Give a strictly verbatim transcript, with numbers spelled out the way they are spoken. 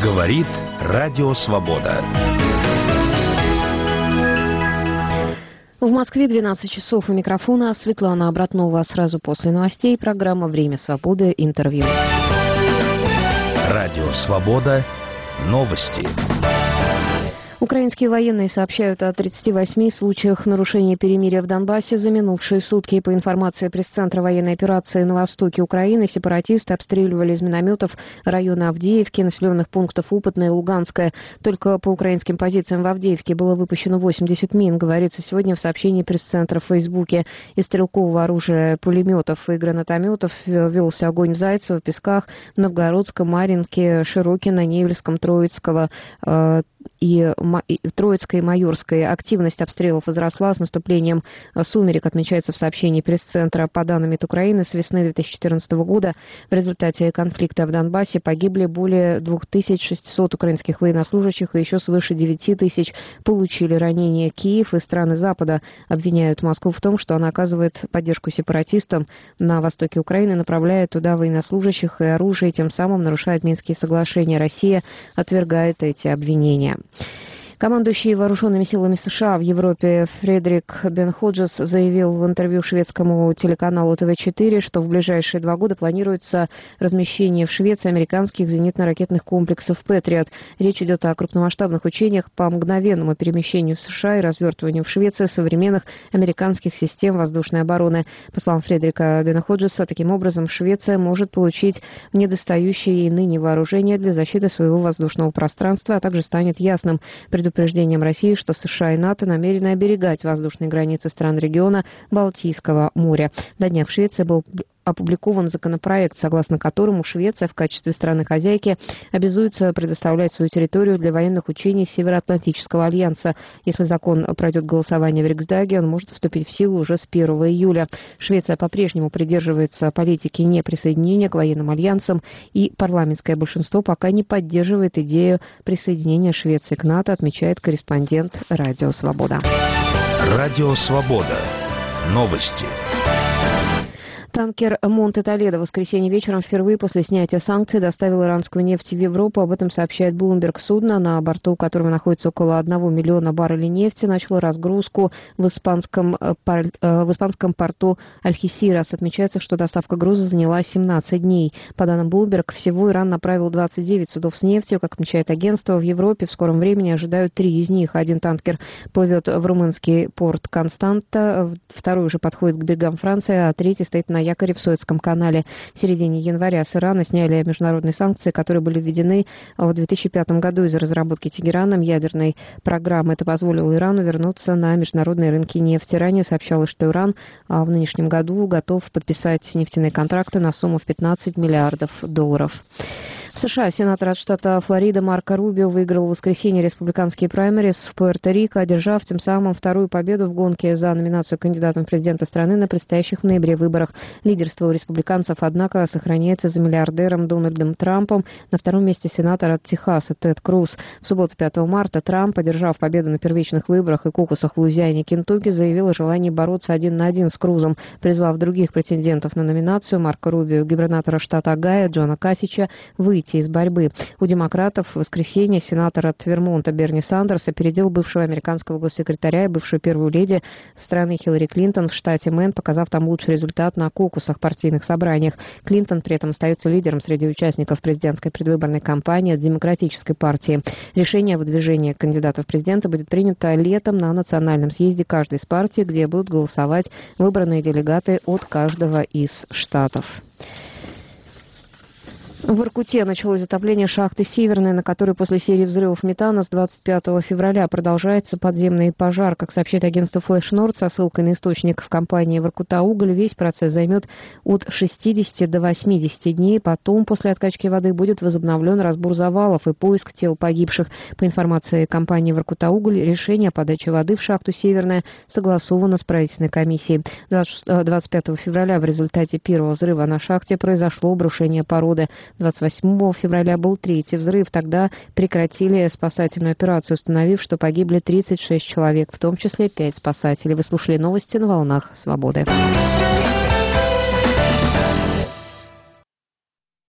Говорит Радио Свобода. В Москве двенадцать часов. У микрофона Светлана Обратнова. Сразу после новостей программа «Время свободы. Интервью». Радио Свобода. Новости. Украинские военные сообщают о тридцати восьми случаях нарушения перемирия в Донбассе за минувшие сутки. По информации пресс-центра военной операции на востоке Украины, сепаратисты обстреливали из минометов районы Авдеевки, населенных пунктов Упытное и Луганское. Только по украинским позициям в Авдеевке было выпущено восемьдесят мин, говорится сегодня в сообщении пресс-центра в Фейсбуке. Из стрелкового оружия, пулеметов и гранатометов велся огонь в Зайцево, Песках, Новгородском, Марьинке, Широкино, Невельском, Троицкого э, и Троицкой и Майорской. Активность обстрелов возросла с наступлением сумерек, отмечается в сообщении пресс-центра. По данным МИД Украины, с весны две тысячи четырнадцатого года в результате конфликта в Донбассе погибли более двух тысяч шестисот украинских военнослужащих, и еще свыше девяти тысяч получили ранения. Киев и страны Запада обвиняют Москву в том, что она оказывает поддержку сепаратистам на востоке Украины, направляя туда военнослужащих и оружие, и тем самым нарушает Минские соглашения. Россия отвергает эти обвинения. Командующий вооруженными силами США в Европе Фредерик Бен Ходжес заявил в интервью шведскому телеканалу Тэ Вэ четыре, что в ближайшие два года планируется размещение в Швеции американских зенитно-ракетных комплексов «Патриот». Речь идет о крупномасштабных учениях по мгновенному перемещению в США и развертыванию в Швеции современных американских систем воздушной обороны. По словам Фредерика Бена Ходжеса, таким образом Швеция может получить недостающие ей ныне вооружения для защиты своего воздушного пространства, а также станет ясным предупреждением предупреждением России, что США и НАТО намерены оберегать воздушные границы стран региона Балтийского моря. На днях в Швеции был опубликован законопроект, согласно которому Швеция в качестве страны-хозяйки обязуется предоставлять свою территорию для военных учений Североатлантического альянса. Если закон пройдет голосование в Риксдаге, он может вступить в силу уже с первого июля. Швеция по-прежнему придерживается политики неприсоединения к военным альянсам, и парламентское большинство пока не поддерживает идею присоединения Швеции к НАТО, отмечает корреспондент Радио Свобода. Радио Свобода. Новости. Танкер «Монте-Толедо» в воскресенье вечером впервые после снятия санкций доставил иранскую нефть в Европу. Об этом сообщает Bloomberg. Судно, на борту которого находится около одного миллиона баррелей нефти, начало разгрузку в испанском, в испанском порту Альхисирас. Отмечается, что доставка груза заняла семнадцать дней. По данным Bloomberg, всего Иран направил двадцать девять судов с нефтью. Как отмечает агентство, в Европе в скором времени ожидают три из них. Один танкер плывет в румынский порт Константа, второй уже подходит к берегам Франции, а третий стоит на якоре в Суэцком канале. В середине января с Ирана сняли международные санкции, которые были введены в две тысячи пятом году из-за разработки Тегераном ядерной программы. Это позволило Ирану вернуться на международные рынки нефти. Ранее сообщалось, что Иран в нынешнем году готов подписать нефтяные контракты на сумму в пятнадцать миллиардов долларов. В США сенатор от штата Флорида Марко Рубио выиграл в воскресенье республиканские праймерис в Пуэрто-Рико, одержав тем самым вторую победу в гонке за номинацию кандидатом в президента страны на предстоящих в ноябре выборах. Лидерство у республиканцев, однако, сохраняется за миллиардером Дональдом Трампом. На втором месте сенатор от Техаса Тед Круз. В субботу пятого марта Трамп, одержав победу на первичных выборах и кокусах в Луизиане и Кентукки, заявил о желании бороться один на один с Крузом, призвав других претендентов на номинацию Марко Рубио, губернатора штата Огайо Джона Касича, выйти из борьбы. У демократов в воскресенье сенатор от Вермонта Берни Сандерс опередил бывшего американского госсекретаря и бывшую первую леди страны Хиллари Клинтон в штате Мэн, показав там лучший результат на кокусах партийных собраниях. Клинтон при этом остается лидером среди участников президентской предвыборной кампании от Демократической партии. Решение о выдвижении кандидатов в президента будет принято летом на национальном съезде каждой из партий, где будут голосовать выбранные делегаты от каждого из штатов. В Воркуте началось затопление шахты «Северная», на которой после серии взрывов метана с двадцать пятого февраля продолжается подземный пожар. Как сообщает агентство Flash Nord со ссылкой на источник в компании «Воркута-Уголь», весь процесс займет от шестидесяти до восьмидесяти дней. Потом, после откачки воды, будет возобновлен разбор завалов и поиск тел погибших. По информации компании «Воркута-Уголь», решение о подаче воды в шахту «Северная» согласовано с правительственной комиссией. двадцать пятого февраля в результате первого взрыва на шахте произошло обрушение породы. двадцать восьмого февраля был третий взрыв. Тогда прекратили спасательную операцию, установив, что погибли тридцать шесть человек, в том числе пять спасателей. Вы слушали новости на волнах Свободы.